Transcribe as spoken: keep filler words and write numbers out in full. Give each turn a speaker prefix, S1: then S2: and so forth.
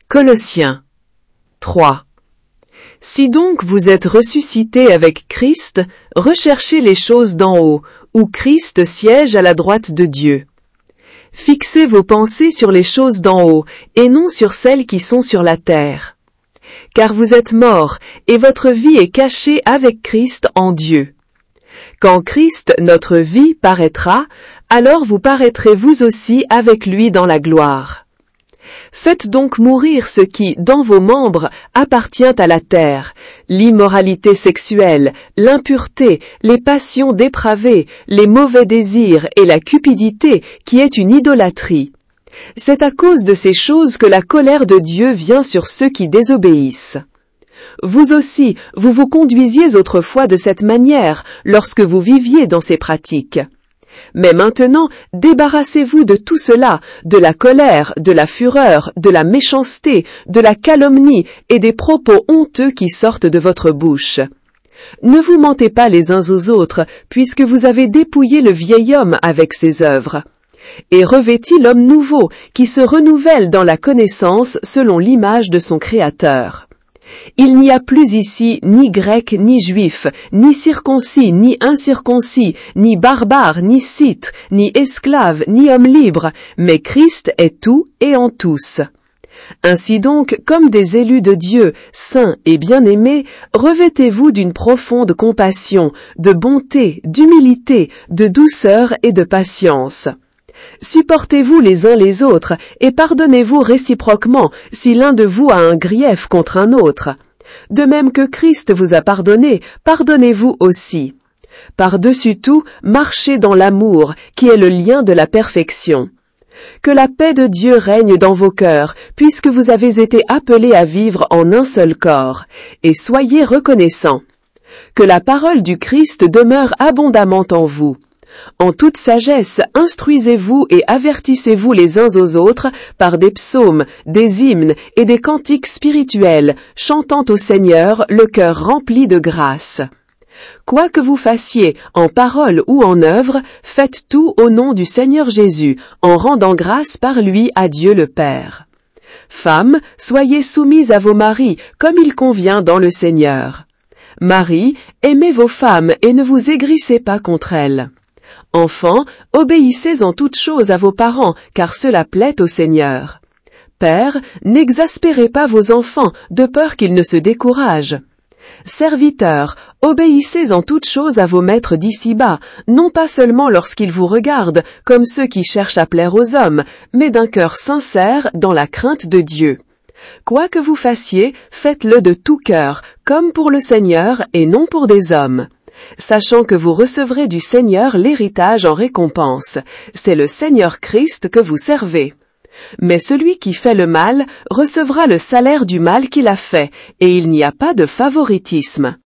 S1: Colossiens trois. Si donc vous êtes ressuscités avec Christ, recherchez les choses d'en haut, où Christ siège à la droite de Dieu. Fixez vos pensées sur les choses d'en haut, et non sur celles qui sont sur la terre. Car vous êtes morts, et votre vie est cachée avec Christ en Dieu. Quand Christ, notre vie, paraîtra, alors vous paraîtrez vous aussi avec lui dans la gloire. Faites donc mourir ce qui, dans vos membres, appartient à la terre, l'immoralité sexuelle, l'impureté, les passions dépravées, les mauvais désirs et la cupidité qui est une idolâtrie. C'est à cause de ces choses que la colère de Dieu vient sur ceux qui désobéissent. Vous aussi, vous vous conduisiez autrefois de cette manière, lorsque vous viviez dans ces pratiques. Mais maintenant, débarrassez-vous de tout cela, de la colère, de la fureur, de la méchanceté, de la calomnie et des propos honteux qui sortent de votre bouche. Ne vous mentez pas les uns aux autres, puisque vous avez dépouillé le vieil homme avec ses œuvres. Et revêtis l'homme nouveau, qui se renouvelle dans la connaissance selon l'image de son Créateur. Il n'y a plus ici ni grec ni juif, ni circoncis ni incirconcis, ni barbare ni scythe, ni esclave ni homme libre, mais Christ est tout et en tous. Ainsi donc, comme des élus de Dieu, saints et bien-aimés, revêtez-vous d'une profonde compassion, de bonté, d'humilité, de douceur et de patience. Supportez-vous les uns les autres et pardonnez-vous réciproquement si l'un de vous a un grief contre un autre. De même que Christ vous a pardonné, pardonnez-vous aussi. Par-dessus tout, marchez dans l'amour, qui est le lien de la perfection. Que la paix de Dieu règne dans vos cœurs, puisque vous avez été appelés à vivre en un seul corps, et soyez reconnaissants. Que la parole du Christ demeure abondamment en vous. En toute sagesse, instruisez-vous et avertissez-vous les uns aux autres par des psaumes, des hymnes et des cantiques spirituels, chantant au Seigneur le cœur rempli de grâce. Quoi que vous fassiez, en parole ou en œuvre, faites tout au nom du Seigneur Jésus, en rendant grâce par lui à Dieu le Père. Femmes, soyez soumises à vos maris, comme il convient dans le Seigneur. Maris, aimez vos femmes et ne vous aigrissez pas contre elles. Enfants, obéissez en toutes choses à vos parents, car cela plaît au Seigneur. Pères, n'exaspérez pas vos enfants, de peur qu'ils ne se découragent. Serviteurs, obéissez en toutes choses à vos maîtres d'ici-bas, non pas seulement lorsqu'ils vous regardent, comme ceux qui cherchent à plaire aux hommes, mais d'un cœur sincère dans la crainte de Dieu. Quoi que vous fassiez, faites-le de tout cœur, comme pour le Seigneur et non pour des hommes. Sachant que vous recevrez du Seigneur l'héritage en récompense. C'est le Seigneur Christ que vous servez. Mais celui qui fait le mal recevra le salaire du mal qu'il a fait, et il n'y a pas de favoritisme.